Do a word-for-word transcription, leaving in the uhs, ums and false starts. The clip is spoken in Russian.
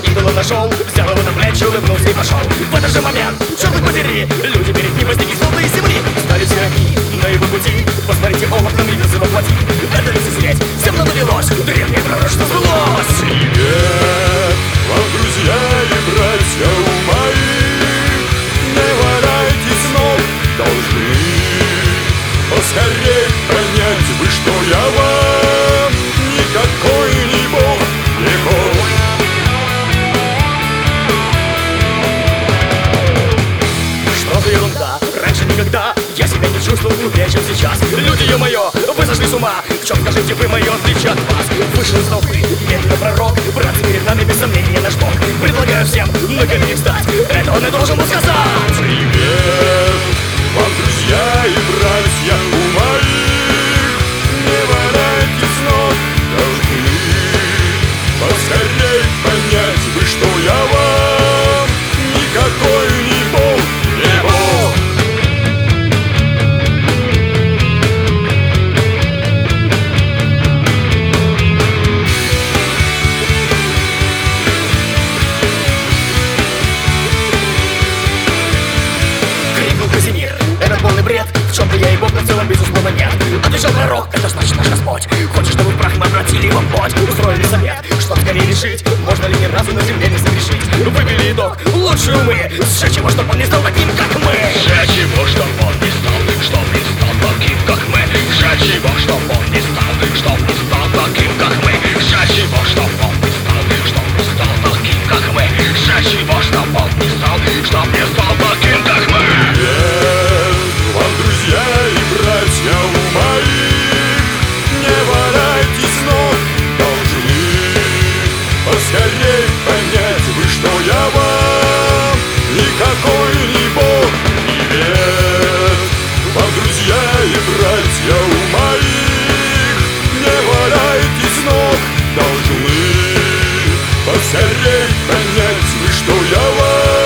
идола нашел, взял его на плечи, улыбнулся и пошел. В этот же момент, черт подери, люди перед ним возникли словно из земли. Стали все они на его пути, посмотрите, он обновился воплоти. Это не сидеть, всем навелось, древнее пророчество сбылось. Привет вам, друзья и братья мои, не валяйтесь ног, должны поскорей понять вы, что я вам никакой не бог, не бог. Что за ерунда? Раньше никогда я себя не чувствовал глупее, чем сейчас. Люди, ё-моё, вы сошли с ума. В чем, скажите вы, мое отличие от вас? Вышел из толпы, медленно пророк. Братцы, перед нами без сомнения наш Бог. Предлагаю всем на колени встать. Это он и должен был сказать. Привет вам, друзья и братья у моих, не валяйтесь ног, должны поскорей понять вы, что я вам никакой не бог, не бог. Крикнул Казимир, это полный бред. В чем-то я и Бог, но в целом безусловно нет. Отвечал пророк, это значит наш Господь. Хочешь, чтобы в прах мы обратили его в плоть? Устроили совет, что скорее решить, можно ли ни разу на земле не согрешить. Вывели итог, лучшие умы, сжечь его, чтоб он не стал таким, как мы. Сжечь его, чтоб он не стал, чтоб не стал таким, как мы. Сжечь его, чтоб он не стал, чтоб не стал таким, как мы. Сжечь его, чтоб он не стал, чтоб не стал таким, как мы. Сжечь его, чтоб он не стал, чтоб не стал таким, как мы. Привет вам, друзья и братья у моих, не валяйтесь ног, должны поскорей понять вы, что я вам никакой не бог. Привет вам, друзья и братья у моих, не валяйтесь ног, должны поскорей понять вы, что я вам